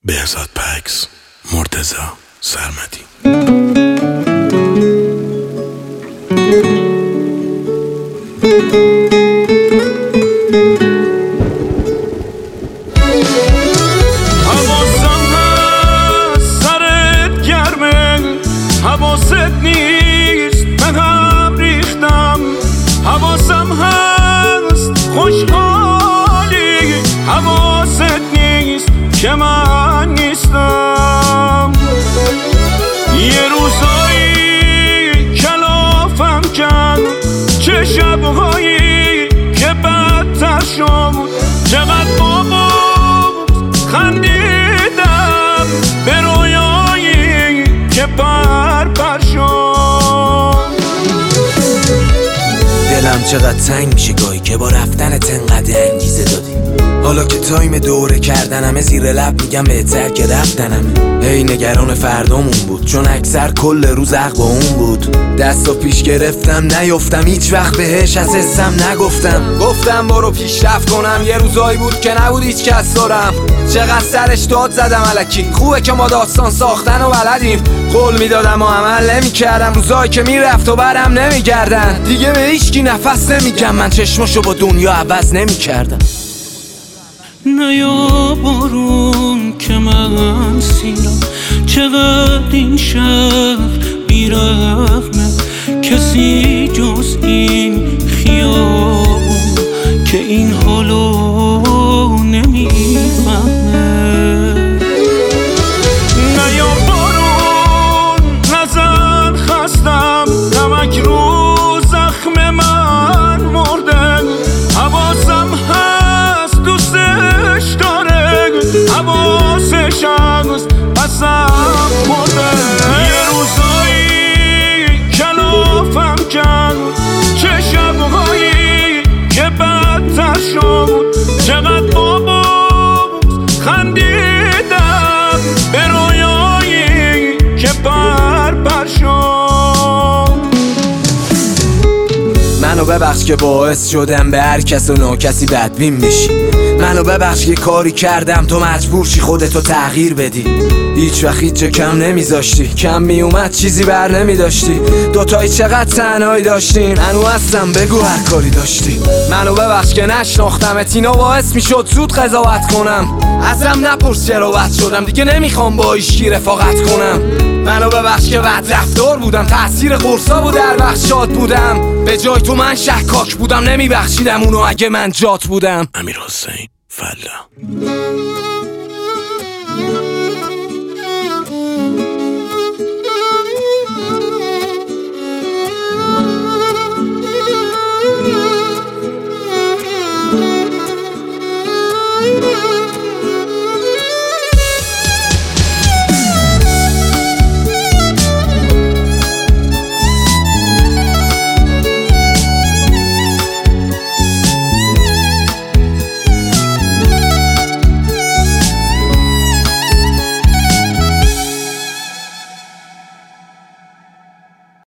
بهزاد پکس، مرتضی سرمدی. حواسم هست سرت گرمه، حواست نیست به هم ریختم. حواسم هست خوشحالی، حواست نیست که من نیستم. یه روزایی کلافم کن، چه شبهایی که بدتر شد. چقدر بابا خندیدم به رویایی که پر شد. دلم چقدر تنگ میشه گاهی که با رفتنت انقدر انگیزه دادی. حالا که تایم دوره کردنمه زیر لب میگم بهتر که رفتنمه. هی نگران فردامون بود چون اکثر کل روز عقب اون بود. دستو پیش گرفتم نیفتم هیچ وقت بهش از حسم نگفتم. گفتم برو پیشرفت کنم، یه روزایی بود که نبود هیچ کس دارم. چقدر سرش داد زدم الکی، خوبه که ما داستان ساختن و بلدیم. قول میدادم و عمل نمیکردم، روزایی که میرفت و برم نمیگردن. دیگه به هیچکی نفس نمیگم، من چشمشو با دنیا عوض نمیکردم. نیا بارون که من سیرم، چقدر این شهر بیرحمه. کسی جز این خیابون که این حالو نمیفهمه. نیا بارون نزن خستم، نمک رو زخم من مرده. حواسم هست دوستش داره، حواسش هست پسم مرده. یه روزایی کلافم کن، چه شبهایی که بدتر شد. چقدر بابا خندیدم به رویایی که پر شد. منو ببخش که باعث شدم به هر کس و ناکسی بدبین بشی. منو ببخش که کاری کردم تو مجبور شی خودتو تغییر بدی. هیچ وقت هیچ کم نمیذاشتی، کم میومد چیزی بر نمیداشتی. دوتایی چقدر تنهایی داشتیم، هنو هستم بگو هر کاری داشتی. منو ببخش که نشناختمت، اینا باعث میشد زود قضاوت کنم. ازم نپرس چرا بد شدم، دیگه نمیخوام با هیچکی رفاقت کنم. منو ببخش که بد رفتار بودم، تأثیر قرصا بود در وقت شاد بودم. به جای تو من شکاک بودم، نمیبخشیدم اونو اگه من جات بودم. امیرحسین فلا.